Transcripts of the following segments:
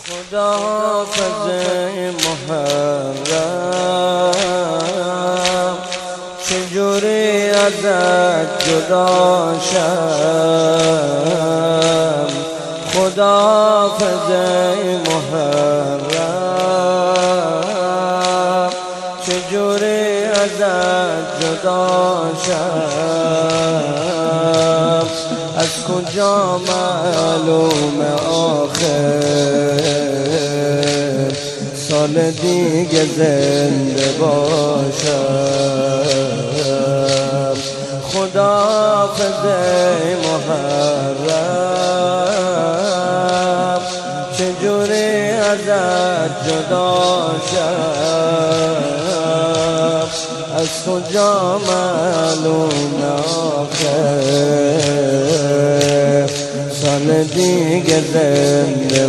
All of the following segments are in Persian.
خدا حافظ محرم چجوری ازت جدا شم. خدا حافظ محرم چجوری ازت جدا شم. از کجا معلومه آخر سال دیگه زنده باشم. خدا حافظ محرم چجوری ازت جدا شم. از کجا معلوم آخر سال دیگه زنده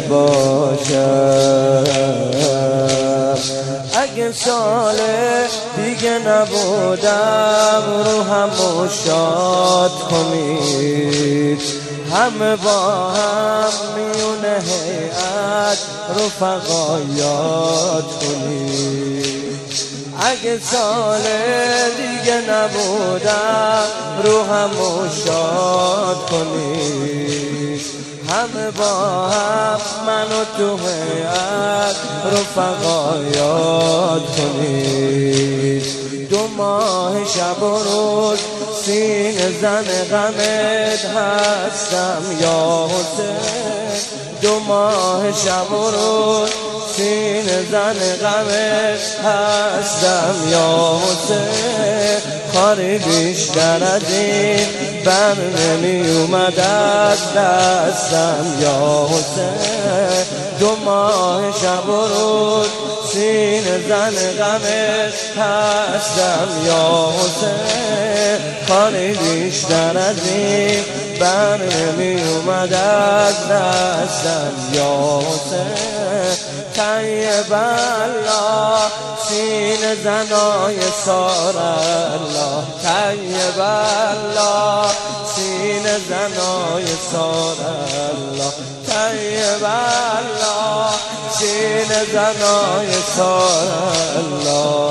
باشم. اگه سال دیگه نبودم روحمو شاد کنید، همه با هم میونه هیئت رفقا یاد کنید. اگه سال دیگه نبودم روحمو شاد کنید، همه با هم منو تو هیئت رفقا یاد کنید. 2 ماه شب و روز سینه زن غمت هستم یا حسین. 2 ماه شب و روز سینه زن غمت هستم یا حسین. کاری بیشتر از این بر نمی اومد از دستم یا حسین. 2 ماه شب و روز سینه زن غمت هستم یا حسین. کاری بیشتر از این بر نمی اومد از دستم یا حسین. طیب الله سینه زنای سار الله، طیب الله سینه زنای سار الله، طیب الله سینه زنای سار الله.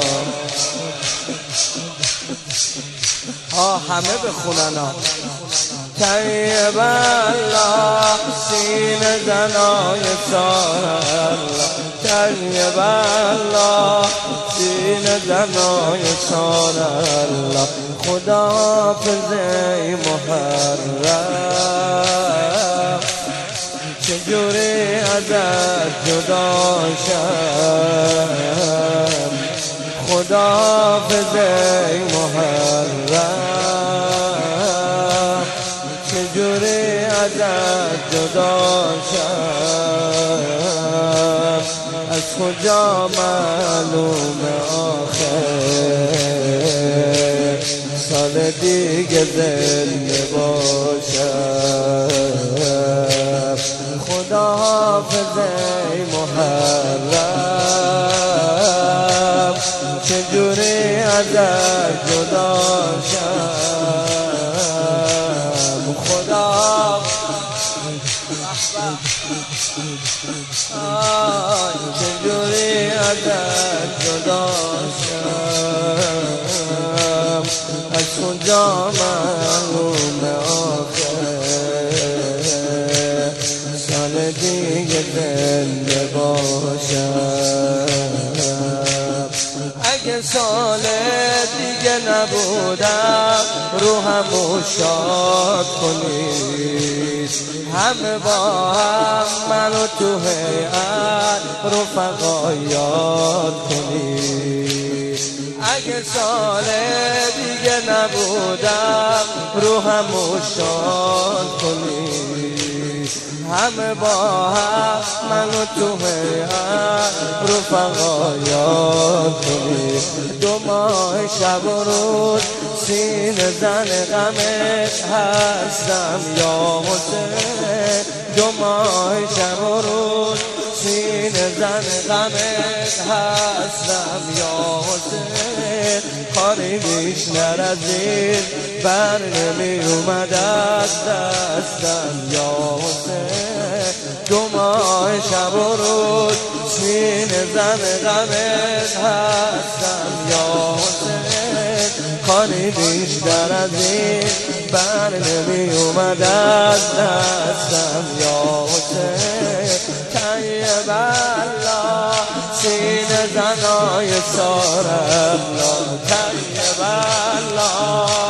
همه بخونن ها. طیب الله سینه زنای سار الله، طیب الله سینه زنای سار الله. خدا حافظ محرم چجوری ازت جدا شم. خدا حافظ محرم چجوری ازت جدا شم. از کجا معلوم آخر سال دیگه زنده باشم. خدا حافظ محرم چجوری ازت جدا شم. خدا چجوری ازت جدا شم. از کجا معلوم آخر سال دیگه زنده باشم. اگه سال دیگه نبودم روحمو شاد کنید، همه با هم منو تو هیئت رفقا یاد کنید. اگه سال دیگه نبودم روحمو شاد کنید، همه با هم منو تو هیئت رفقا یاد کنید. 2 ماه شب و روز سینه زن غمت هستم یا حسین. 2 ماه شب و روز سینه زن غمت هستم یا حسین. کاری بیشتر از این بر نمی اومد از دستم یا حسین. دو ماه شب و روز سینه زن غمت هستم یا حسین. کاری بیشتر از این بر نمی اومد از دستم یا حسین. طیب الله سینه زنای سارم طیب الله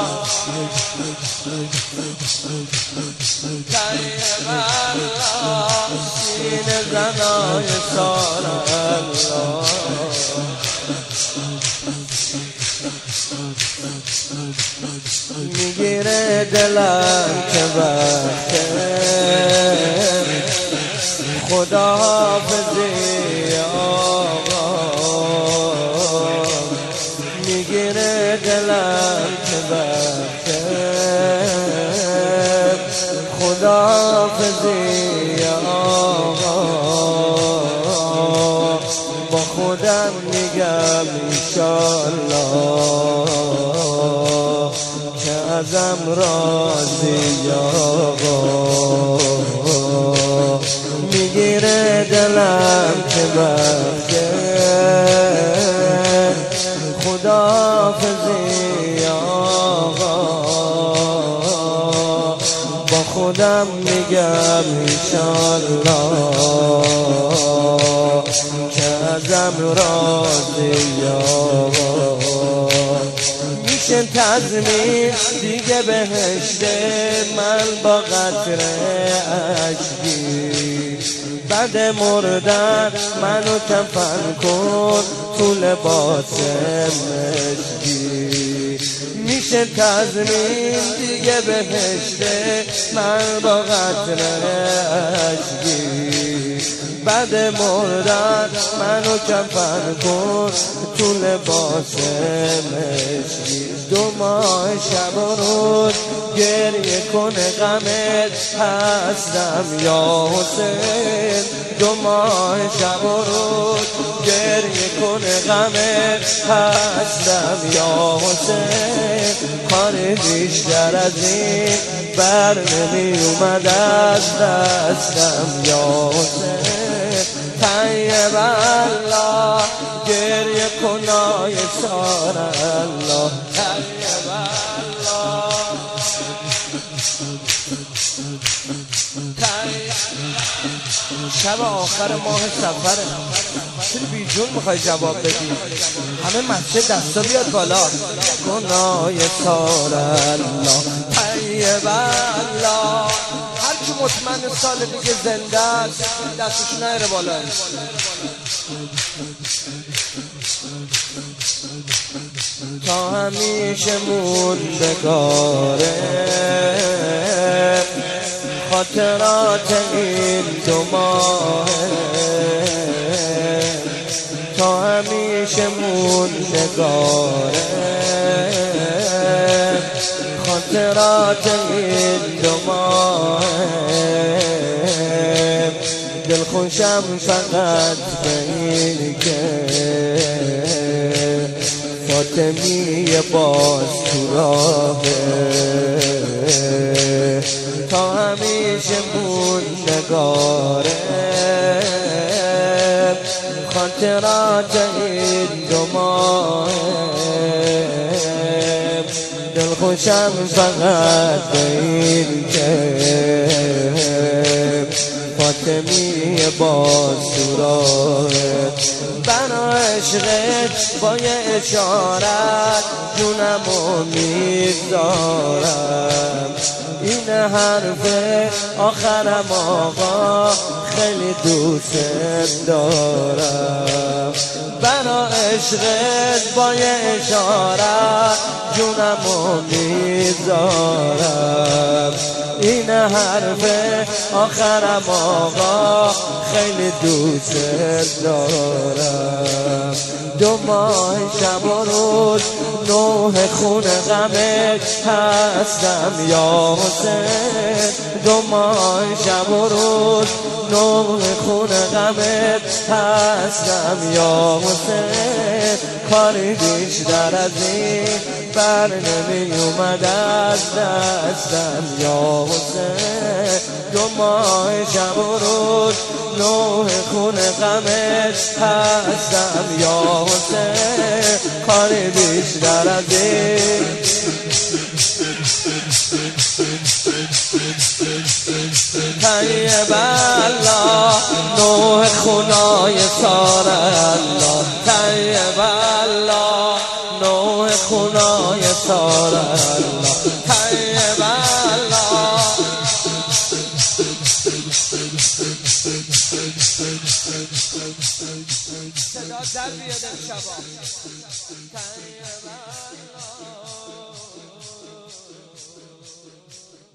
طیب الله سینه زنای سارم میگیره دلم که وقته خدا حافظی آقا. میگیره دلم که وقته خدا حافظی آقا. با خودم میگم انشالله که ازم راضی آقا. میگیره دلم که بخته خدا حافظی آقا. با خودم میگم انشالله که ازم راضی آقا. میشه تضمین دیگه بهشته من با قطره اشکی. بعد مردن منو کفن کن تو لباس مشکی. میشه تضمین دیگه بهشته من با قطره اشکی. بعد مردن منو کفن کن تو لباس مشکی. دو ماه شب و روز گریه کنه غمت هستم یا حسین. دو ماه شب و روز گریه کنه غمت هستم یا حسین. کار بیشتر از این بر نمی اومد از دستم یا حسین. طیب الله گریه کنای سار الله طیب الله شب آخر ماه سفره. چرا بیجون میخوای جواب بدی؟ همه مسجد دستا بیاد بالا. گناه سار الله طیب الله. هر کی مطمئن سال دیگه زنده است دستش نهره بالا. تا همیشه موندگاره خاطرات این دو ماه. تا همیشه موندگاره خاطرات این دو ماه. دل خوشم فقط به این که فاطمی باز تو راهه. تا همیشه موندگاره خاطرات این دو ماه. دل خوشم فقط به این که فاطمی باز تو راهه. بنا عشقت با یه اشارت جونمو میذارم. این حرف آخرم آقا خیلی دوست دارم. بنا عشقت با یه اشارت جونمو میذارم. این حرف آخرم آقا خیلی دوست دارم. دو ماه شب و روز نوح خون غمت هستم یا حسین. دو ماه شب و روز نوح خون غمت هستم یا حسین. کاری بیشتر از این بر نمی اومد از دستم یا حسین. دو ماه شب و روز شد نوح خون غمت هستم یا حسین کاری بیشتر از این طیب الله نوح خونای سار الله طیب الله نوح خونای سار الله طیب الله صدا در بیاد شبا طیب الله